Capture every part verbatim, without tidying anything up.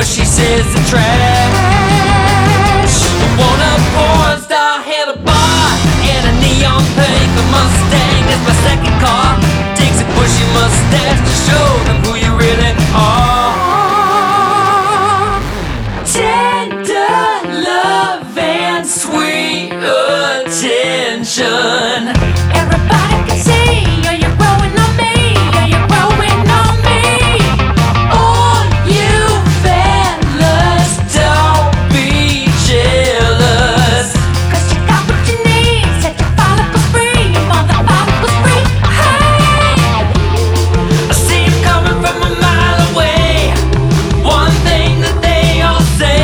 but she says it's trash. I want a porn star, handlebar, and a neon pink Mustang is my second car. Takes a bushy mustache to show them who you really are. Tender love and sweet attention. Everybody can see, are you growing on me? Are you growing on me? All you fellas, don't be jealous. Cause you got what you need, set your follicles free, your mother follicles free. Hey! I see him coming from a mile away. One thing that they all say: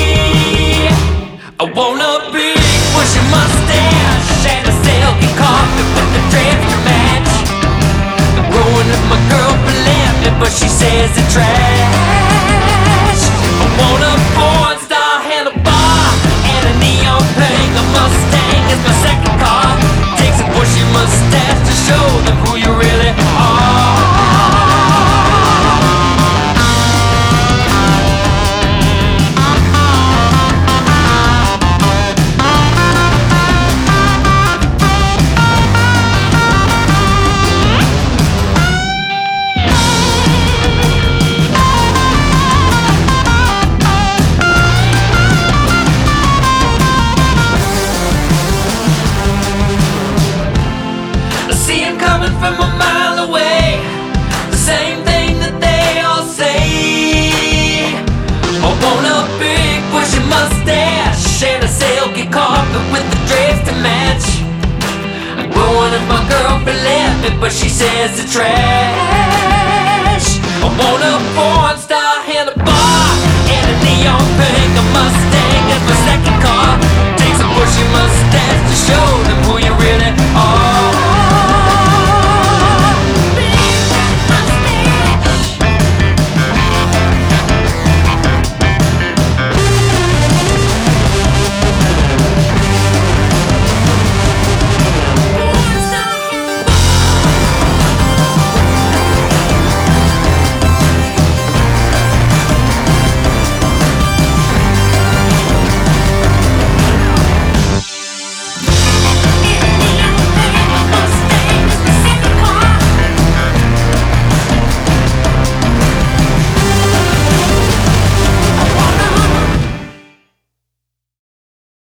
I want a big bushy mustache and a silky carpet with the drapes to match. I'm growing up, my girlfriend left me, but she says it's trash. I want a porn star, handlebar, and a neon pink Mustang is my second car. Takes a bushy mustache to show them who you really are. I see him coming from a mile away. The same thing that they all say. I want a big bushy mustache and a silky carpet with the drapes to match. I'm growing up, my girlfriend left me, but she says it's trash. I want a porn star, handlebar, and a neon pink Mustang as my second car. Takes a bushy mustache